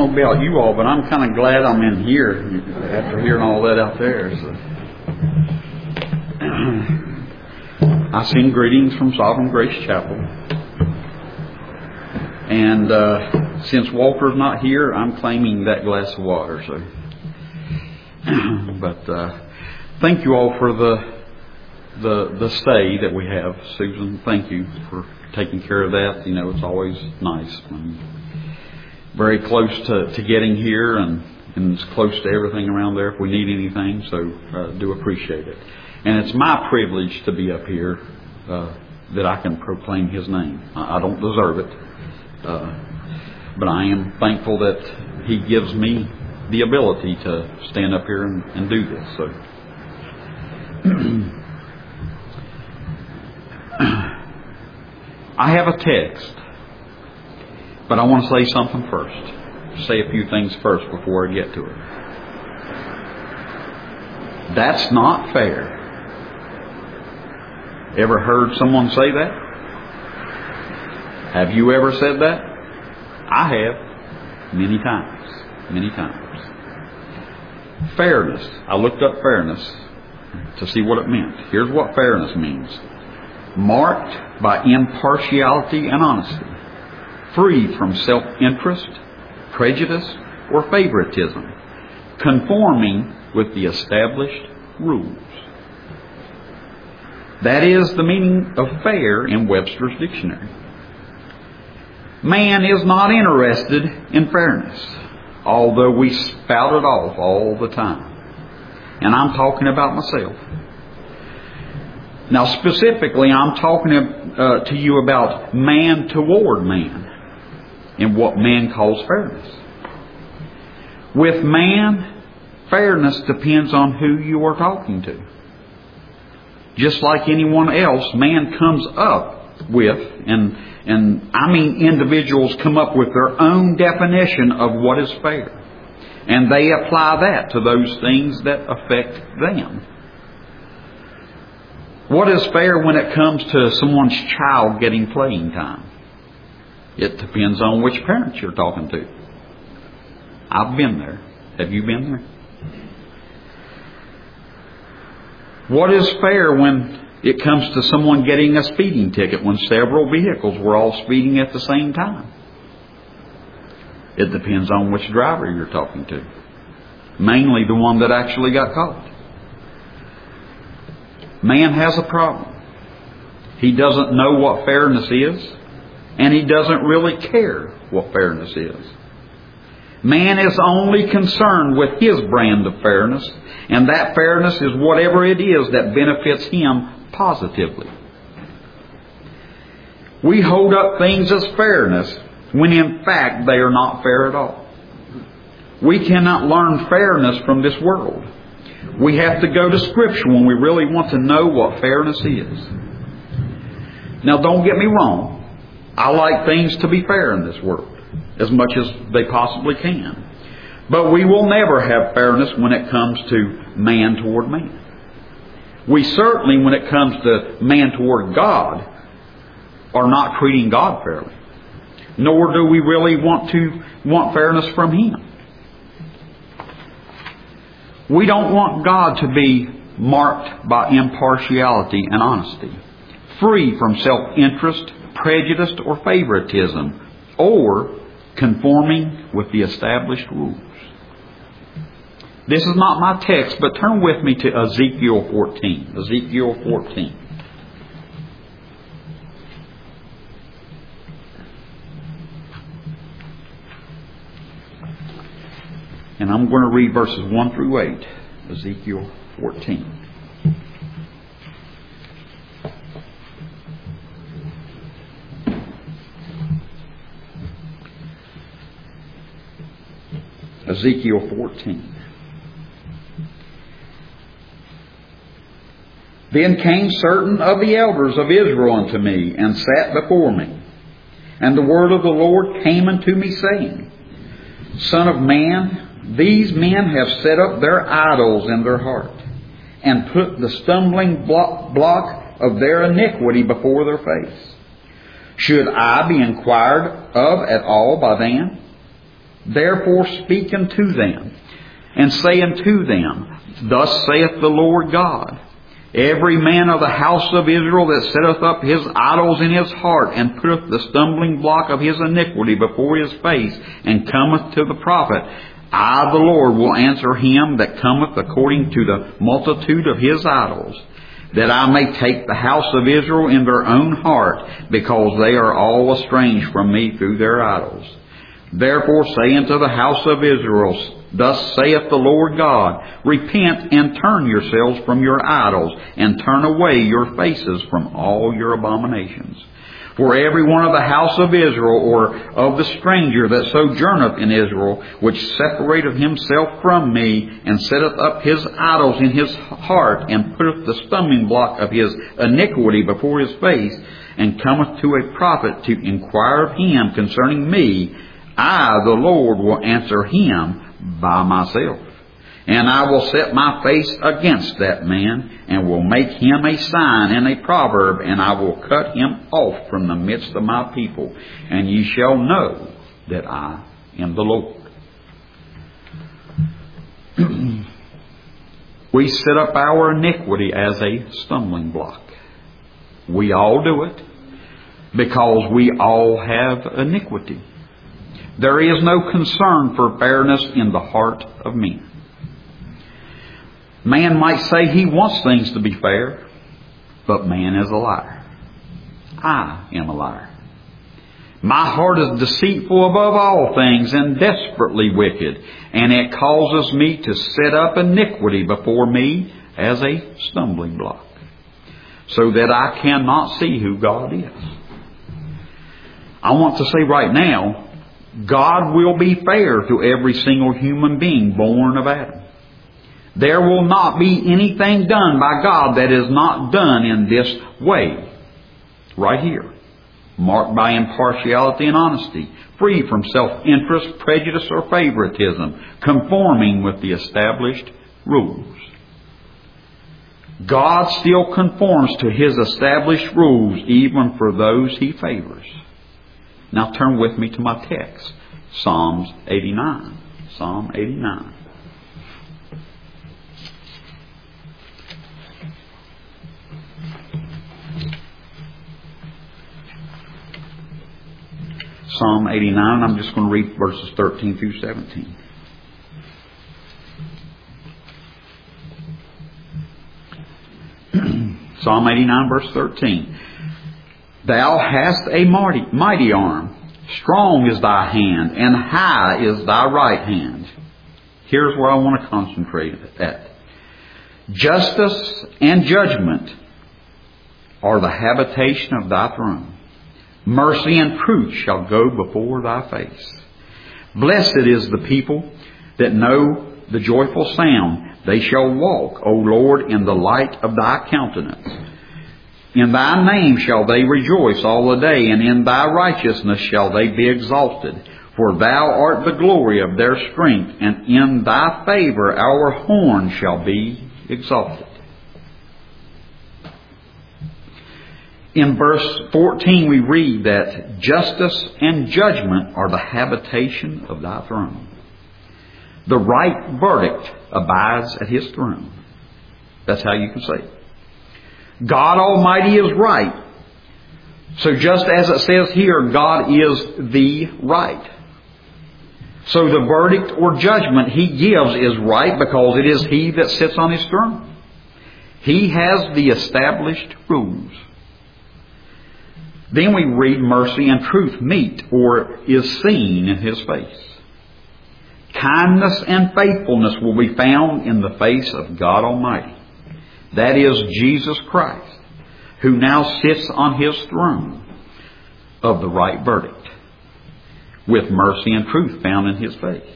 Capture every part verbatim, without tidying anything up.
know about you all, but I'm kind of glad I'm in here after hearing all that out there. So. I send greetings from Sovereign Grace Chapel. And uh, since Walter's not here, I'm claiming that glass of water. So, but uh, thank you all for the the the stay that we have, Susan. Thank you for taking care of that. You know, it's always nice when very close to, to getting here, and, and it's close to everything around there if we need anything. So uh, do appreciate it. And it's my privilege to be up here uh, that I can proclaim His name. I, I don't deserve it. Uh, but I am thankful that He gives me the ability to stand up here and, and do this. So, I have a text, but I want to say something first. Say a few things first before I get to it. That's not fair. Ever heard someone say that? Have you ever said that? I have. Many times. Many times. Fairness. I looked up fairness to see what it meant. Here's what fairness means. Marked by impartiality and honesty. Free from self-interest, prejudice, or favoritism. Conforming with the established rules. That is the meaning of fair in Webster's dictionary. Man is not interested in fairness, although we spout it off all the time. And I'm talking about myself. Now specifically, I'm talking uh, to you about man toward man and what man calls fairness. With man, fairness depends on who you are talking to. Just like anyone else, man comes up with, and and I mean individuals come up with their own definition of what is fair. And they apply that to those things that affect them. What is fair when it comes to someone's child getting playing time? It depends on which parents you're talking to. I've been there. Have you been there? What is fair when it comes to someone getting a speeding ticket when several vehicles were all speeding at the same time? It depends on which driver you're talking to. Mainly the one that actually got caught. Man has a problem. He doesn't know what fairness is, and he doesn't really care what fairness is. Man is only concerned with his brand of fairness, and that fairness is whatever it is that benefits him positively. We hold up things as fairness when in fact they are not fair at all. We cannot learn fairness from this world. We have to go to Scripture when we really want to know what fairness is. Now don't get me wrong. I like things to be fair in this world as much as they possibly can. But we will never have fairness when it comes to man toward man. We certainly, when it comes to man toward God, are not treating God fairly. Nor do we really want to want fairness from Him. We don't want God to be marked by impartiality and honesty, free from self-interest, prejudice, or favoritism, or conforming with the established rules. This is not my text, but turn with me to Ezekiel fourteen. Ezekiel fourteen. And I'm going to read verses one through eight. Ezekiel fourteen. Ezekiel fourteen. Then came certain of the elders of Israel unto me, and sat before me. And the word of the Lord came unto me, saying, Son of man, these men have set up their idols in their heart, and put the stumbling block of their iniquity before their face. Should I be inquired of at all by them? Therefore speak unto them, and say unto them, Thus saith the Lord God, Every man of the house of Israel that setteth up his idols in his heart, and putteth the stumbling block of his iniquity before his face, and cometh to the prophet, I, the Lord, will answer him that cometh according to the multitude of his idols, that I may take the house of Israel in their own heart, because they are all estranged from me through their idols. Therefore say unto the house of Israel, Thus saith the Lord God, Repent and turn yourselves from your idols, and turn away your faces from all your abominations. For every one of the house of Israel, or of the stranger that sojourneth in Israel, which separateth himself from me, and setteth up his idols in his heart, and putteth the stumbling block of his iniquity before his face, and cometh to a prophet to inquire of him concerning me, I, the Lord, will answer him by myself. And I will set my face against that man, and will make him a sign and a proverb, and I will cut him off from the midst of my people. And ye shall know that I am the Lord. We set up our iniquity as a stumbling block. We all do it, because we all have iniquity. There is no concern for fairness in the heart of men. Man might say he wants things to be fair, but man is a liar. I am a liar. My heart is deceitful above all things and desperately wicked, and it causes me to set up iniquity before me as a stumbling block, so that I cannot see who God is. I want to say right now, God will be fair to every single human being born of Adam. There will not be anything done by God that is not done in this way, right here, marked by impartiality and honesty, free from self-interest, prejudice, or favoritism, conforming with the established rules. God still conforms to His established rules even for those He favors. Now turn with me to my text, Psalms eighty-nine. Psalm eighty-nine. Psalm eighty-nine, I'm just going to read verses thirteen through seventeen. Psalm eighty-nine, verse thirteen. Thou hast a mighty, mighty arm, strong is thy hand, and high is thy right hand. Here's where I want to concentrate at. Justice and judgment are the habitation of thy throne. Mercy and truth shall go before thy face. Blessed is the people that know the joyful sound. They shall walk, O Lord, in the light of thy countenance. In thy name shall they rejoice all the day, and in thy righteousness shall they be exalted. For thou art the glory of their strength, and in thy favor our horn shall be exalted. In verse fourteen we read that justice and judgment are the habitation of thy throne. The right verdict abides at His throne. That's how you can say it. God Almighty is right. So just as it says here, God is the right. So the verdict or judgment He gives is right because it is He that sits on His throne. He has the established rules. Then we read mercy and truth meet or is seen in His face. Kindness and faithfulness will be found in the face of God Almighty. That is Jesus Christ, who now sits on His throne of the right verdict, with mercy and truth found in His face.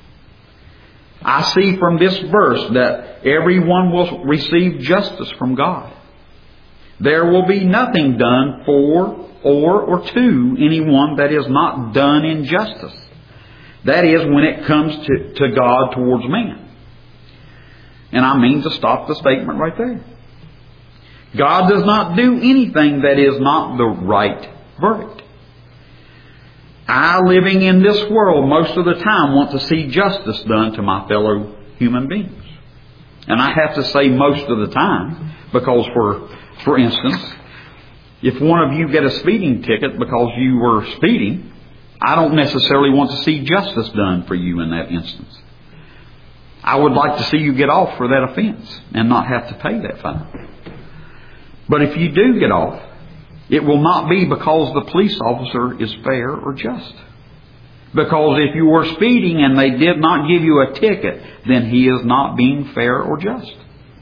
I see from this verse that everyone will receive justice from God. There will be nothing done for or or to anyone that is not done in justice. That is, when it comes to, to God towards man. And I mean to stop the statement right there. God does not do anything that is not the right verdict. I, living in this world most of the time, want to see justice done to my fellow human beings. And I have to say most of the time, because for, for instance, if one of you get a speeding ticket because you were speeding, I don't necessarily want to see justice done for you in that instance. I would like to see you get off for that offense and not have to pay that fine. But if you do get off, it will not be because the police officer is fair or just. Because if you were speeding and they did not give you a ticket, then he is not being fair or just.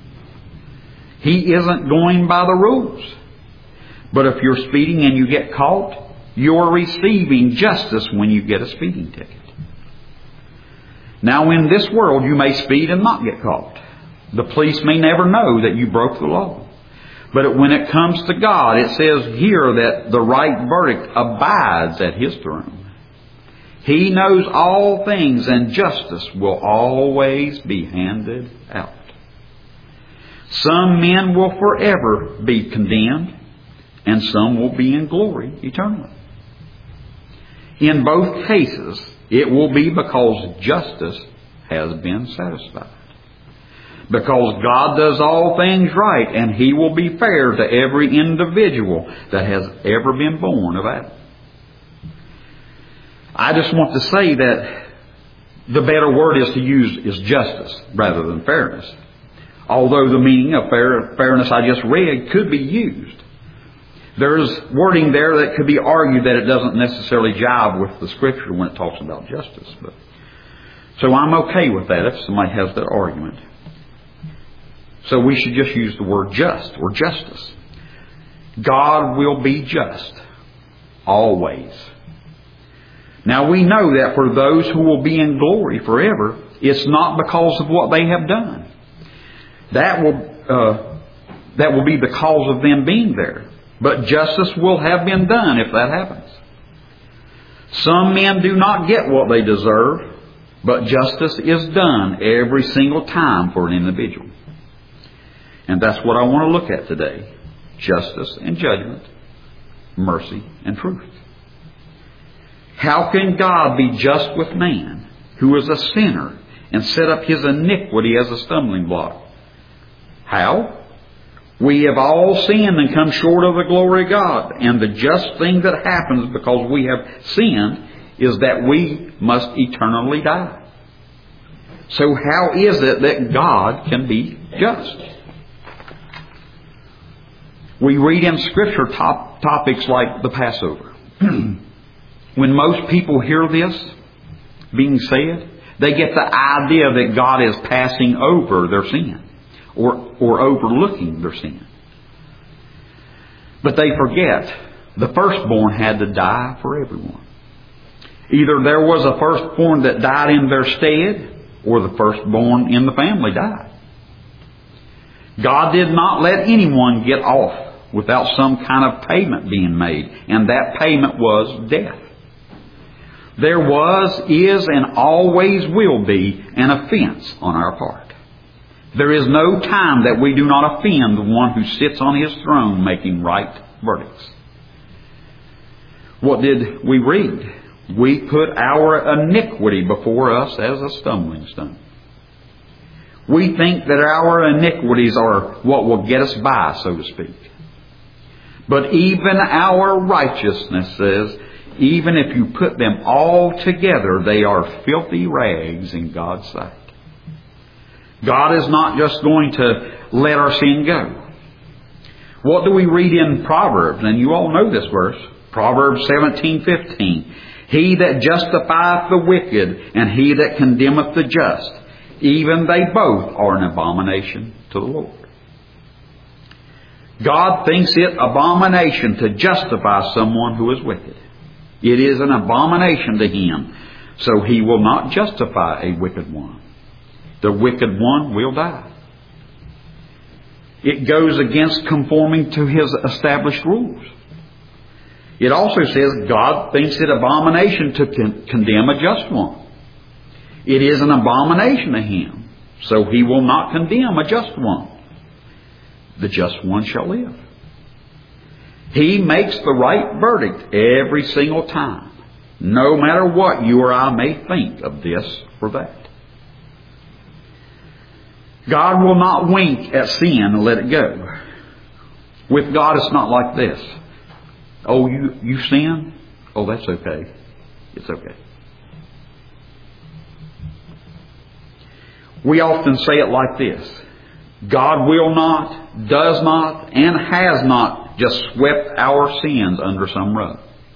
He isn't going by the rules. But if you're speeding and you get caught, you're receiving justice when you get a speeding ticket. Now, in this world, you may speed and not get caught. The police may never know that you broke the law. But when it comes to God, it says here that the right verdict abides at His throne. He knows all things, and justice will always be handed out. Some men will forever be condemned, and some will be in glory eternally. In both cases, it will be because justice has been satisfied. Because God does all things right, and He will be fair to every individual that has ever been born of Adam. I just want to say that the better word is to use is justice rather than fairness. Although the meaning of fair, fairness I just read could be used. There's wording there that could be argued that it doesn't necessarily jive with the Scripture when it talks about justice. But, so I'm okay with that if somebody has that argument. So we should just use the word just or justice. God will be just always. Now we know that for those who will be in glory forever, it's not because of what they have done. That will uh, that will be the cause of them being there. But justice will have been done if that happens. Some men do not get what they deserve, but justice is done every single time for an individual. And that's what I want to look at today. Justice and judgment, mercy and truth. How can God be just with man, who is a sinner, and set up his iniquity as a stumbling block? How? We have all sinned and come short of the glory of God. And the just thing that happens because we have sinned is that we must eternally die. So how is it that God can be just? We read in Scripture top, topics like the Passover. When most people hear this being said, they get the idea that God is passing over their sin or, or overlooking their sin. But they forget the firstborn had to die for everyone. Either there was a firstborn that died in their stead, or the firstborn in the family died. God did not let anyone get off without some kind of payment being made, and that payment was death. There was, is, and always will be an offense on our part. There is no time that we do not offend the one who sits on His throne making right verdicts. What did we read? We put our iniquity before us as a stumbling stone. We think that our iniquities are what will get us by, so to speak. But even our righteousness says, even if you put them all together, they are filthy rags in God's sight. God is not just going to let our sin go. What do we read in Proverbs? And you all know this verse. Proverbs seventeen fifteen. He that justifieth the wicked and he that condemneth the just, even they both are an abomination to the Lord. God thinks it abomination to justify someone who is wicked. It is an abomination to Him. So He will not justify a wicked one. The wicked one will die. It goes against conforming to His established rules. It also says God thinks it abomination to con- condemn a just one. It is an abomination to Him. So He will not condemn a just one. The just one shall live. He makes the right verdict every single time. no matter what you or I may think of this or that. God will not wink at sin and let it go. With God, it's not like this. Oh, you, you sin? Oh, that's okay. It's okay. We often say it like this. God will not, does not, and has not just swept our sins under some rug.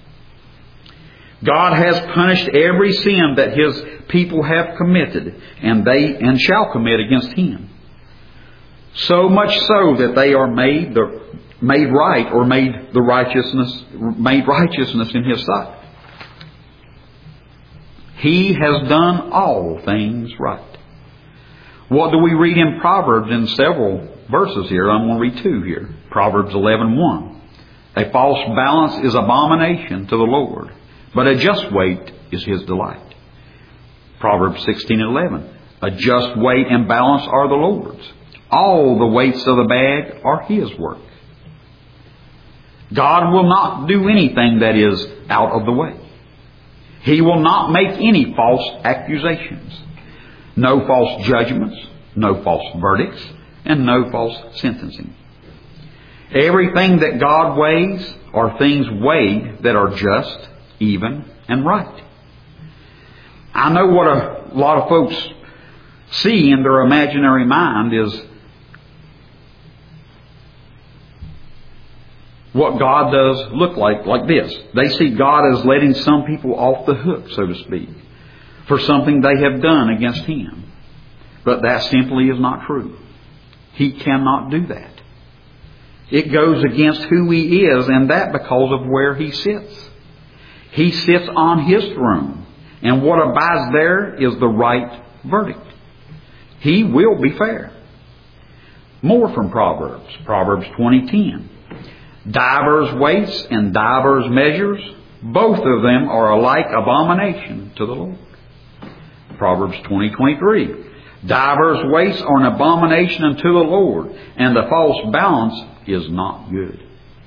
God has punished every sin that His people have committed, and they and shall commit against Him. So much so that they are made the made right or made the righteousness made righteousness in His sight. He has done all things right. What do we read in Proverbs in several verses here? I'm going to read two here. Proverbs eleven one. A false balance is abomination to the Lord, but a just weight is His delight. Proverbs sixteen eleven. A just weight and balance are the Lord's. All the weights of the bag are His work. God will not do anything that is out of the way. He will not make any false accusations. No false judgments, no false verdicts, and no false sentencing. Everything that God weighs are things weighed that are just, even, and right. I know what a lot of folks see in their imaginary mind is what God does look like, like this. They see God as letting some people off the hook, so to speak, for something they have done against Him. But that simply is not true. He cannot do that. It goes against who He is, and that because of where He sits. He sits on His throne, and what abides there is the right verdict. He will be fair. More from Proverbs. Proverbs twenty ten. Divers weights and divers measures, both of them are alike abomination to the Lord. Proverbs twenty twenty-three. Divers weights are an abomination unto the Lord, and the false balance is not good.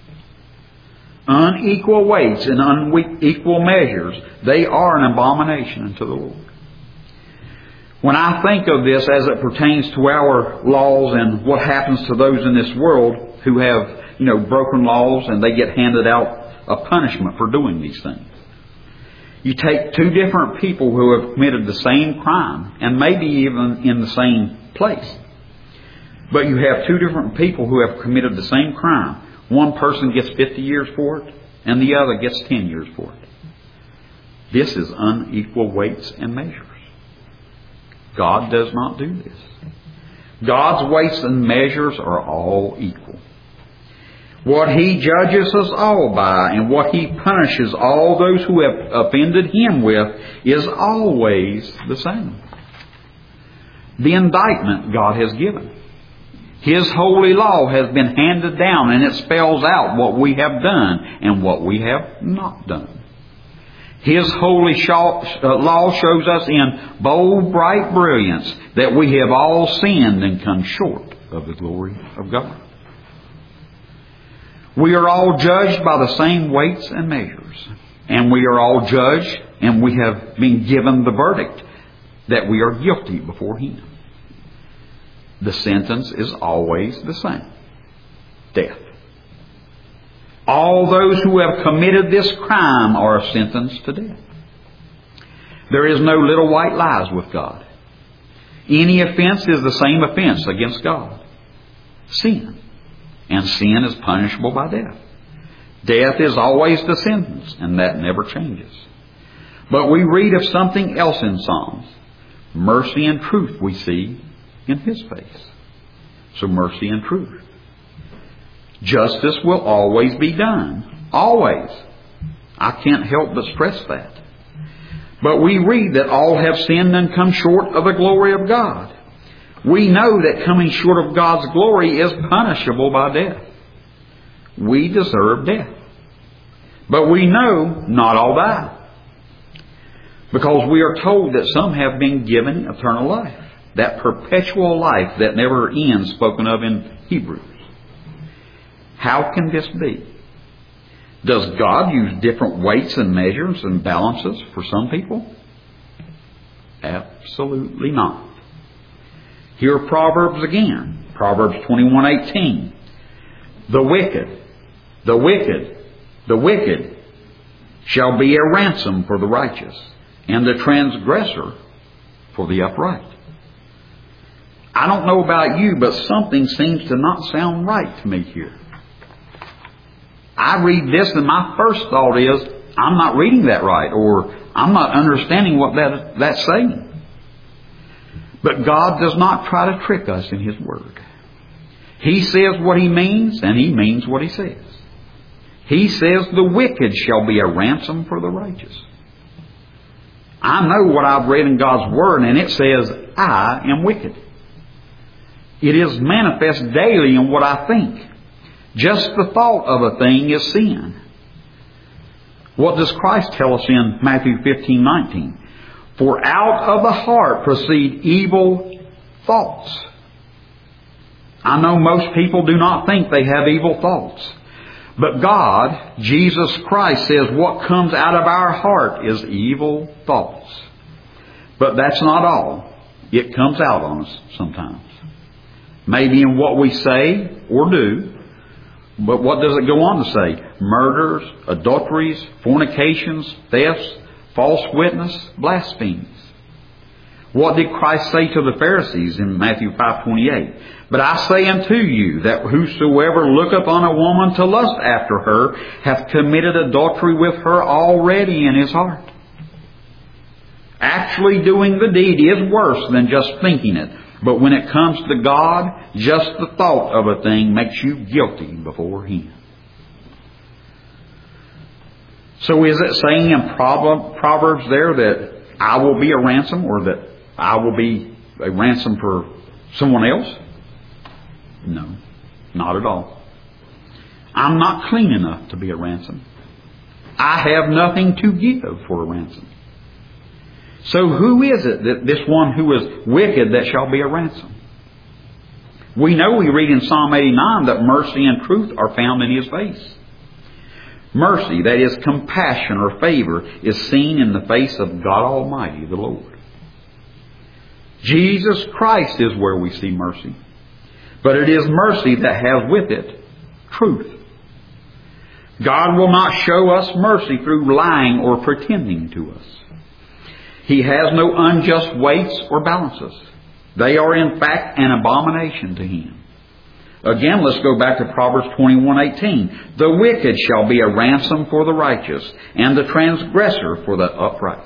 Unequal weights and unequal measures, they are an abomination unto the Lord. When I think of this as it pertains to our laws and what happens to those in this world who have, you know, broken laws and they get handed out a punishment for doing these things. You take two different people who have committed the same crime and maybe even in the same place. But you have two different people who have committed the same crime. One person gets fifty years for it and the other gets ten years for it. This is unequal weights and measures. God does not do this. God's weights and measures are all equal. What He judges us all by and what He punishes all those who have offended Him with is always the same. The indictment God has given. His holy law has been handed down, and it spells out what we have done and what we have not done. His holy law shows us in bold, bright brilliance that we have all sinned and come short of the glory of God. We are all judged by the same weights and measures. And we are all judged and we have been given the verdict that we are guilty before Him. The sentence is always the same. Death. All those who have committed this crime are sentenced to death. There is no little white lies with God. Any offense is the same offense against God. Sin. And sin is punishable by death. Death is always the sentence, and that never changes. But we read of something else in Psalms. Mercy and truth we see in His face. So mercy and truth. Justice will always be done. Always. I can't help but stress that. But we read that all have sinned and come short of the glory of God. We know that coming short of God's glory is punishable by death. We deserve death. But we know not all die. Because we are told that some have been given eternal life. That perpetual life that never ends, spoken of in Hebrews. How can this be? Does God use different weights and measures and balances for some people? Absolutely not. Here are Proverbs again. Proverbs twenty-one eighteen. The wicked, the wicked, the wicked shall be a ransom for the righteous, and the transgressor for the upright. I don't know about you, but something seems to not sound right to me here. I read this and my first thought is, I'm not reading that right, or I'm not understanding what that, that's saying. But God does not try to trick us in His Word. He says what He means, and He means what He says. He says the wicked shall be a ransom for the righteous. I know what I've read in God's Word, and it says, I am wicked. It is manifest daily in what I think. Just the thought of a thing is sin. What does Christ tell us in Matthew fifteen nineteen? For out of the heart proceed evil thoughts. I know most people do not think they have evil thoughts. But God, Jesus Christ, says what comes out of our heart is evil thoughts. But that's not all. It comes out on us sometimes. Maybe in what we say or do. But what does it go on to say? Murders, adulteries, fornications, thefts, false witness, blasphemies. What did Christ say to the Pharisees in Matthew five twenty-eight? But I say unto you that whosoever looketh on a woman to lust after her hath committed adultery with her already in his heart. Actually doing the deed is worse than just thinking it. But when it comes to God, just the thought of a thing makes you guilty before Him. So is it saying in Proverbs there that I will be a ransom, or that I will be a ransom for someone else? No, not at all. I'm not clean enough to be a ransom. I have nothing to give for a ransom. So who is it that this one who is wicked that shall be a ransom? We know, we read in Psalm eighty-nine that mercy and truth are found in His face. Mercy, that is compassion or favor, is seen in the face of God Almighty, the Lord. Jesus Christ is where we see mercy. But it is mercy that has with it truth. God will not show us mercy through lying or pretending to us. He has no unjust weights or balances. They are in fact an abomination to Him. Again, let's go back to Proverbs twenty-one eighteen. The wicked shall be a ransom for the righteous, and the transgressor for the upright.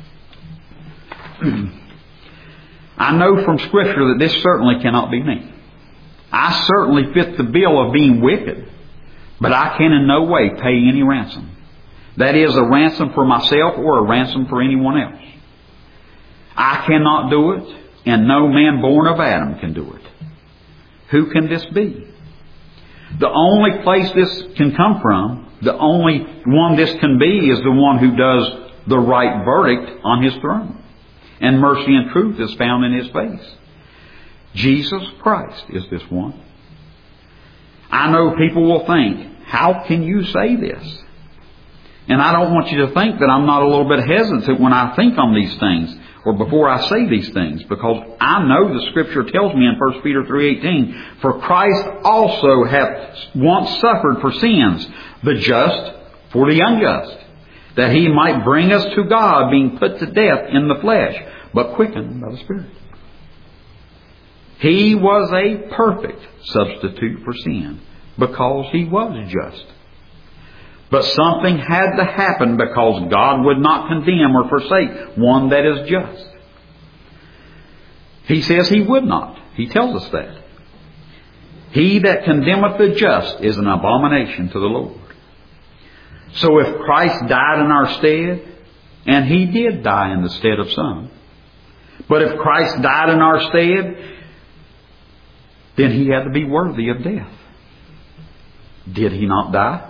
I know from Scripture that this certainly cannot be me. I certainly fit the bill of being wicked, but I can in no way pay any ransom. That is, a ransom for myself or a ransom for anyone else. I cannot do it, and no man born of Adam can do it. Who can this be? The only place this can come from, the only one this can be, is the one who does the right verdict on His throne. And mercy and truth is found in His face. Jesus Christ is this one. I know people will think, how can you say this? And I don't want you to think that I'm not a little bit hesitant when I think on these things, or before I say these things, because I know the Scripture tells me in First Peter three eighteen, for Christ also hath once suffered for sins, the just for the unjust, that He might bring us to God, being put to death in the flesh, but quickened by the Spirit. He was a perfect substitute for sin, because He was just. But something had to happen, because God would not condemn or forsake one that is just. He says He would not. He tells us that. He that condemneth the just is an abomination to the Lord. So if Christ died in our stead, and He did die in the stead of some, but if Christ died in our stead, then He had to be worthy of death. Did He not die?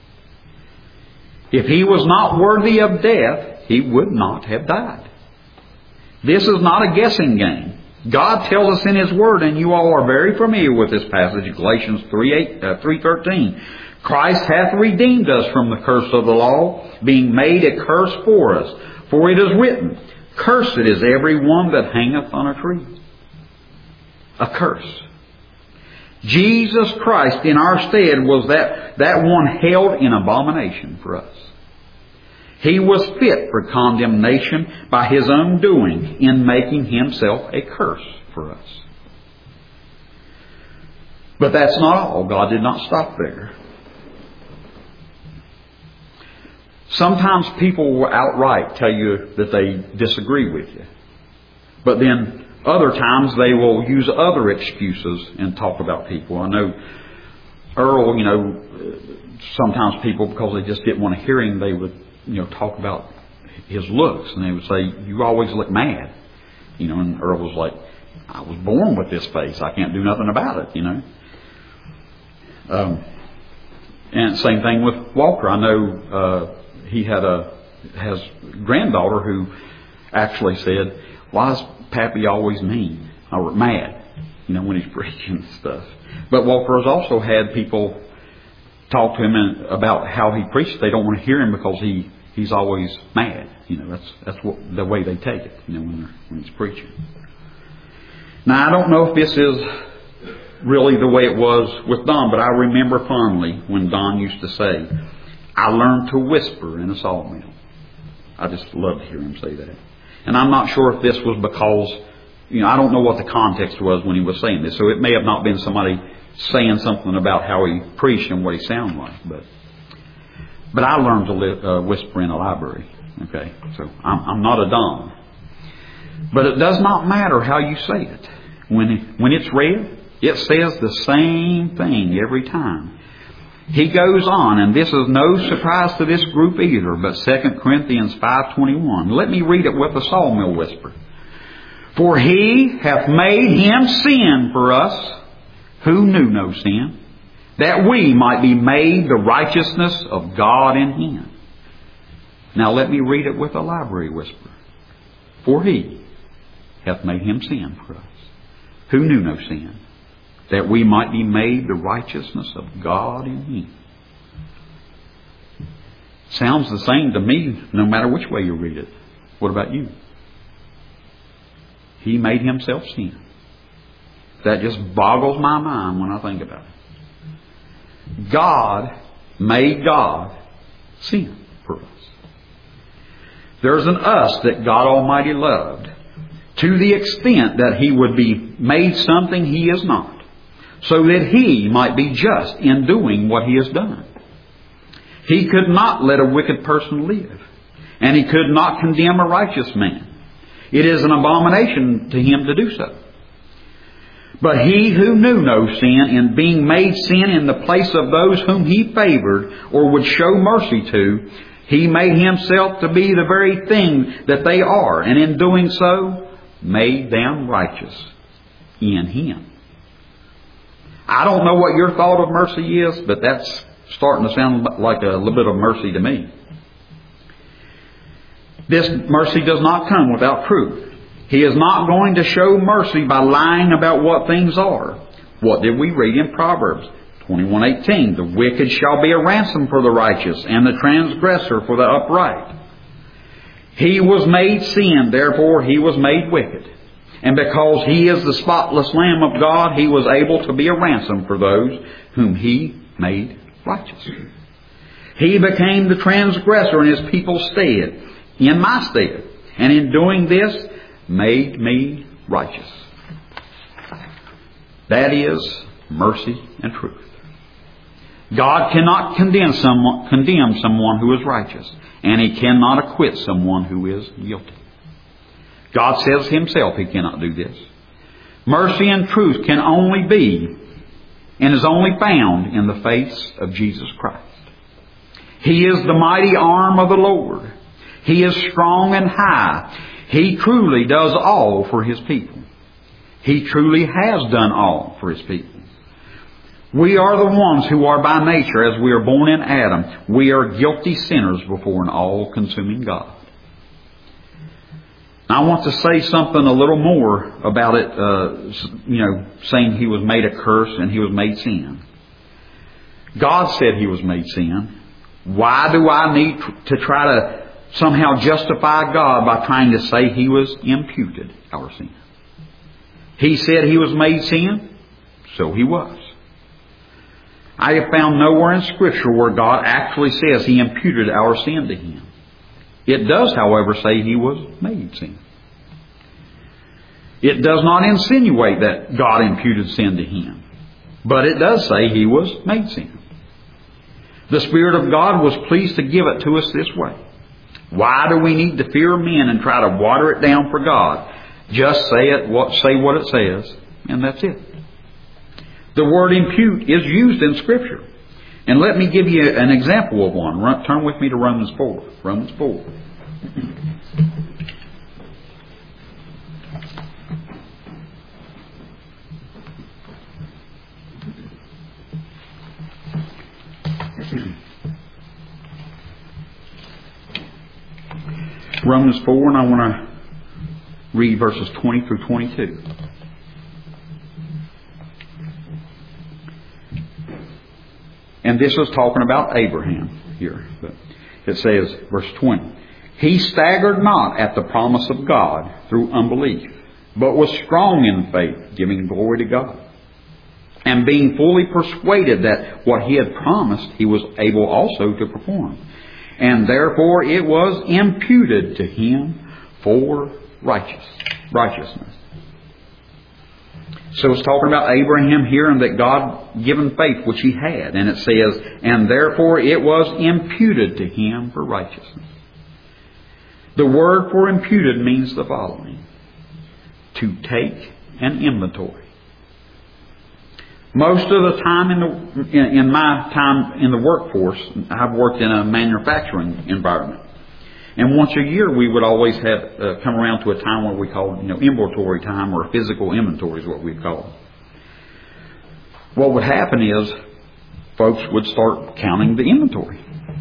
If He was not worthy of death, He would not have died. This is not a guessing game. God tells us in His Word, and you all are very familiar with this passage, Galatians three thirteen. Christ hath redeemed us from the curse of the law, being made a curse for us. For it is written, Cursed is every one that hangeth on a tree. A curse. Jesus Christ in our stead was that, that one held in abomination for us. He was fit for condemnation by His own doing in making Himself a curse for us. But that's not all. God did not stop there. Sometimes people will outright tell you that they disagree with you. But then other times they will use other excuses and talk about people. I know Earl, you know, sometimes people, because they just didn't want to hear him, they would, you know, talk about his looks. And they would say, you always look mad. You know, and Earl was like, I was born with this face. I can't do nothing about it, you know. Um, and same thing with Walker. I know uh, he had a has a granddaughter who actually said, why is Pappy always mean or mad, you know, when he's preaching and stuff. But Walker has also had people talk to him and, about how he preached. They don't want to hear him because he, he's always mad. You know, that's that's what, the way they take it, you know, when, they're, when he's preaching. Now, I don't know if this is really the way it was with Don, but I remember fondly when Don used to say, I learned to whisper in a sawmill. I just love to hear him say that. And I'm not sure if this was because, you know, I don't know what the context was when he was saying this. So it may have not been somebody saying something about how he preached and what he sounded like. But but I learned to li- uh, whisper in a library. Okay, so I'm, I'm not a Don. But it does not matter how you say it. When when it's read, it says the same thing every time. He goes on, and this is no surprise to this group either, but Second Corinthians five twenty-one. Let me read it with a sawmill whisper. For He hath made Him sin for us, who knew no sin, that we might be made the righteousness of God in Him. Now let me read it with a library whisper. For He hath made Him sin for us, who knew no sin, that we might be made the righteousness of God in Him. Sounds the same to me no matter which way you read it. What about you? He made Himself sin. That just boggles my mind when I think about it. God made God sin for us. There's an us that God Almighty loved to the extent that He would be made something He is not, so that He might be just in doing what He has done. He could not let a wicked person live, and He could not condemn a righteous man. It is an abomination to Him to do so. But He who knew no sin, in being made sin in the place of those whom He favored or would show mercy to, He made Himself to be the very thing that they are, and in doing so, made them righteous in Him. I don't know what your thought of mercy is, but that's starting to sound like a little bit of mercy to me. This mercy does not come without truth. He is not going to show mercy by lying about what things are. What did we read in Proverbs twenty-one eighteen? The wicked shall be a ransom for the righteous, and the transgressor for the upright. He was made sin, therefore He was made wicked. And because He is the spotless Lamb of God, He was able to be a ransom for those whom He made righteous. He became the transgressor in His people's stead, in my stead, and in doing this, made me righteous. That is mercy and truth. God cannot condemn someone, condemn someone who is righteous, and He cannot acquit someone who is guilty. God says Himself He cannot do this. Mercy and truth can only be and is only found in the face of Jesus Christ. He is the mighty arm of the Lord. He is strong and high. He truly does all for His people. He truly has done all for His people. We are the ones who are by nature, as we are born in Adam, we are guilty sinners before an all-consuming God. I want to say something a little more about it, uh, you know, saying He was made a curse and He was made sin. God said He was made sin. Why do I need to try to somehow justify God by trying to say He was imputed our sin? He said He was made sin, so He was. I have found nowhere in Scripture where God actually says He imputed our sin to Him. It does, however, say He was made sin. It does not insinuate that God imputed sin to Him, but it does say He was made sin. The Spirit of God was pleased to give it to us this way. Why do we need to fear men and try to water it down for God? Just say it, what, say what it says, and that's it. The word impute is used in Scripture. And let me give you an example of one. Run, turn with me to Romans four. Romans four. Romans four, and I want to read verses twenty through twenty-two. And this is talking about Abraham here. But it says, verse twenty, He staggered not at the promise of God through unbelief, but was strong in faith, giving glory to God, and being fully persuaded that what He had promised He was able also to perform. And therefore it was imputed to him for righteous, righteousness. So it's talking about Abraham here and that God given faith which he had. And it says, and therefore it was imputed to him for righteousness. The word for imputed means the following: to take an inventory. Most of the time in the in, in my time in the workforce, I've worked in a manufacturing environment, and once a year we would always have uh, come around to a time where we call you know inventory time, or physical inventory is what we call it. What would happen is folks would start counting the inventory.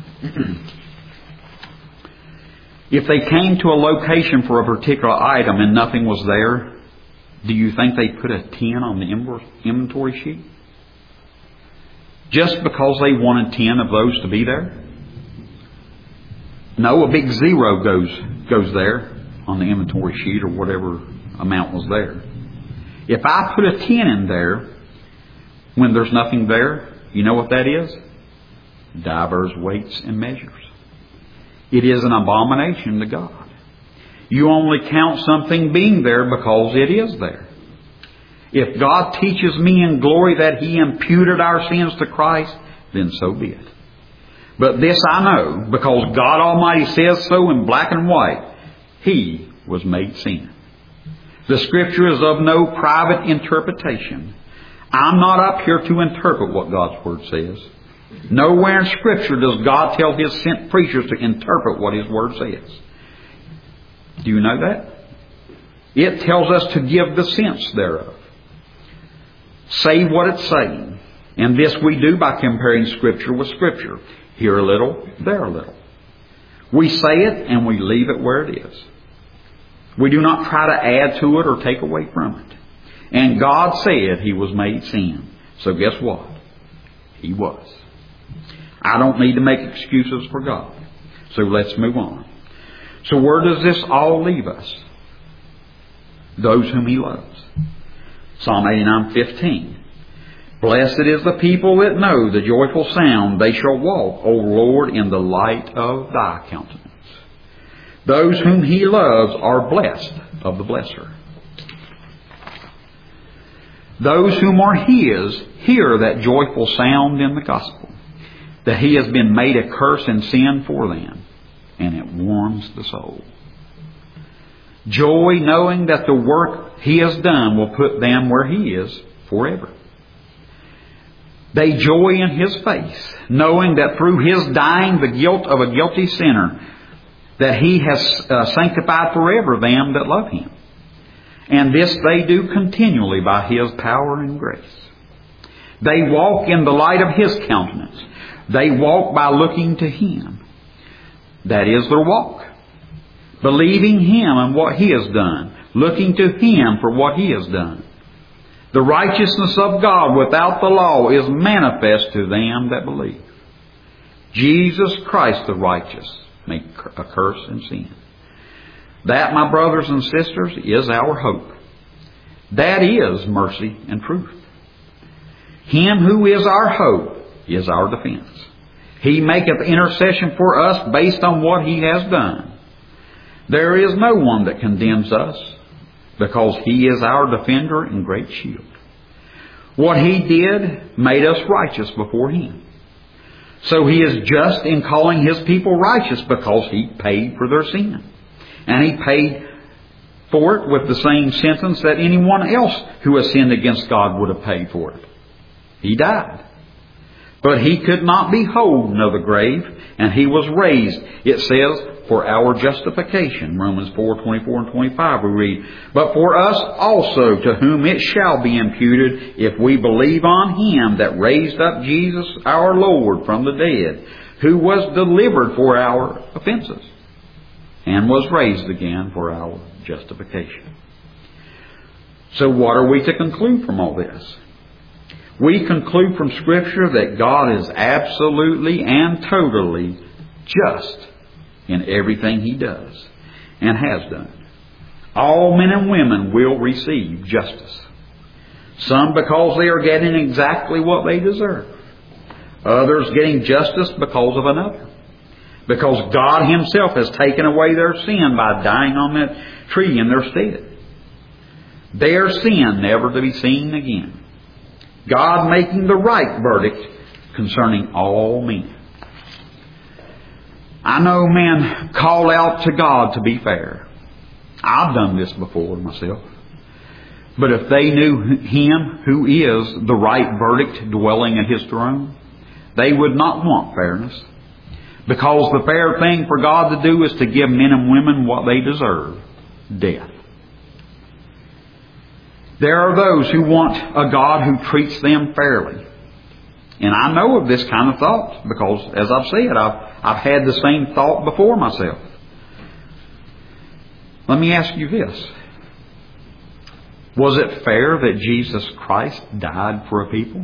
If they came to a location for a particular item and nothing was there, do you think they put a ten on the inventory sheet? Just because they wanted ten of those to be there? No, a big zero goes goes there on the inventory sheet, or whatever amount was there. If I put a ten in there when there's nothing there, you know what that is? Divers weights and measures. It is an abomination to God. You only count something being there because it is there. If God teaches me in glory that He imputed our sins to Christ, then so be it. But this I know, because God Almighty says so in black and white, He was made sin. The Scripture is of no private interpretation. I'm not up here to interpret what God's Word says. Nowhere in Scripture does God tell His sent preachers to interpret what His Word says. Do you know that? It tells us to give the sense thereof. Say what it's saying. And this we do by comparing Scripture with Scripture. Here a little, there a little. We say it and we leave it where it is. We do not try to add to it or take away from it. And God said He was made sin. So guess what? He was. I don't need to make excuses for God. So let's move on. So where does this all leave us? Those whom He loves. Psalm eighty-nine fifteen. Blessed is the people that know the joyful sound. They shall walk, O Lord, in the light of Thy countenance. Those whom He loves are blessed of the blesser. Those whom are His hear that joyful sound in the gospel, that He has been made a curse and sin for them, and it warms the soul. Joy knowing that the work He has done will put them where He is forever. They joy in His face, knowing that through His dying the guilt of a guilty sinner, that He has uh, sanctified forever them that love Him. And this they do continually by His power and grace. They walk in the light of His countenance. They walk by looking to Him. That is their walk. Believing Him and what He has done. Looking to Him for what He has done. The righteousness of God without the law is manifest to them that believe. Jesus Christ the righteous may a curse and sin. That, my brothers and sisters, is our hope. That is mercy and truth. Him who is our hope is our defense. He maketh intercession for us based on what He has done. There is no one that condemns us, because He is our defender and great shield. What He did made us righteous before Him. So He is just in calling His people righteous, because He paid for their sin. And He paid for it with the same sentence that anyone else who has sinned against God would have paid for it. He died. But He could not be holden of the grave, and He was raised, it says, for our justification. Romans four, twenty-four and twenty-five we read, but for us also, to whom it shall be imputed, if we believe on Him that raised up Jesus our Lord from the dead, who was delivered for our offenses, and was raised again for our justification. So what are we to conclude from all this? We conclude from Scripture that God is absolutely and totally just in everything He does and has done. All men and women will receive justice. Some because they are getting exactly what they deserve. Others getting justice because of another. Because God Himself has taken away their sin by dying on that tree in their stead. Their sin never to be seen again. God making the right verdict concerning all men. I know men call out to God to be fair. I've done this before myself. But if they knew Him who is the right verdict dwelling at His throne, they would not want fairness. Because the fair thing for God to do is to give men and women what they deserve, death. There are those who want a God who treats them fairly. And I know of this kind of thought because, as I've said, I've, I've had the same thought before myself. Let me ask you this. Was it fair that Jesus Christ died for a people?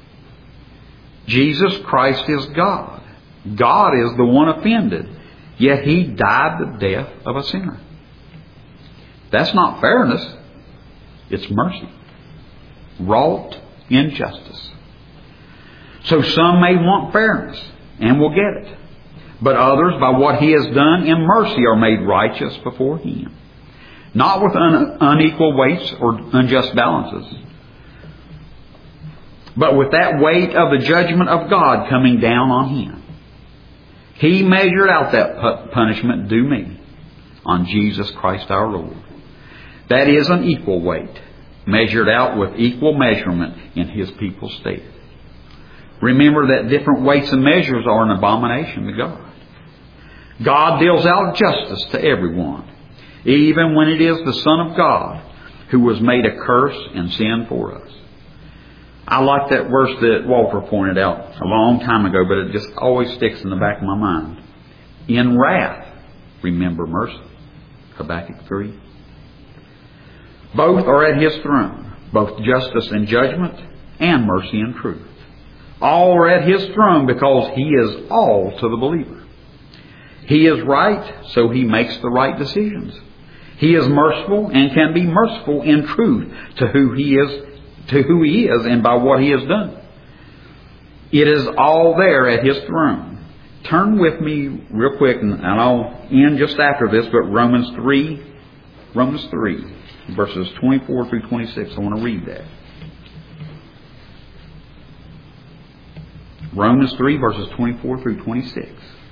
Jesus Christ is God. God is the one offended, yet He died the death of a sinner. That's not fairness. It's mercy, wrought in justice. So some may want fairness, and will get it. But others, by what He has done in mercy, are made righteous before Him. Not with un- unequal weights or unjust balances, but with that weight of the judgment of God coming down on Him. He measured out that pu- punishment due me on Jesus Christ our Lord. That is an equal weight, measured out with equal measurement in His people's stead. Remember that different weights and measures are an abomination to God. God deals out justice to everyone, even when it is the Son of God who was made a curse and sin for us. I like that verse that Walter pointed out a long time ago, but it just always sticks in the back of my mind. In wrath, remember mercy. Habakkuk three. Both are at His throne, both justice and judgment, and mercy and truth. All are at His throne because He is all to the believer. He is right, so He makes the right decisions. He is merciful and can be merciful in truth to who He is, to who He is and by what He has done. It is all there at His throne. Turn with me real quick, and I'll end just after this, but Romans three, Romans three, verses twenty-four through twenty-six. I want to read that. Romans three, verses twenty-four through twenty-six.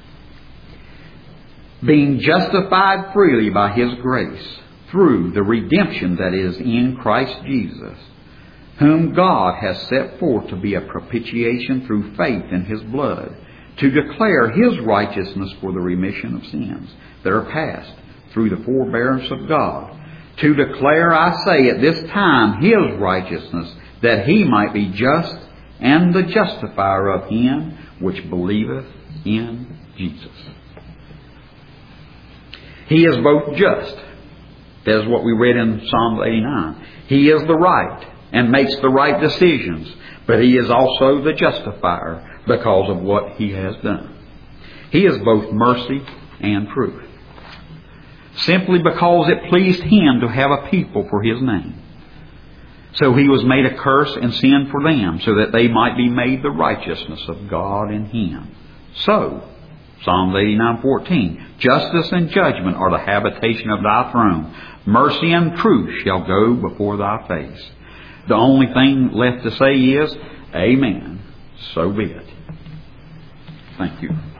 Being justified freely by His grace, through the redemption that is in Christ Jesus, whom God has set forth to be a propitiation through faith in His blood, to declare His righteousness for the remission of sins that are past through the forbearance of God, to declare, I say, at this time His righteousness, that He might be just and the justifier of him which believeth in Jesus. He is both just. That is what we read in Psalm eighty-nine. He is the right and makes the right decisions, but He is also the justifier because of what He has done. He is both mercy and truth. Simply because it pleased Him to have a people for His name. So He was made a curse and sin for them, so that they might be made the righteousness of God in Him. So, Psalms eighty-nine fourteen, justice and judgment are the habitation of Thy throne. Mercy and truth shall go before Thy face. The only thing left to say is, Amen. So be it. Thank you.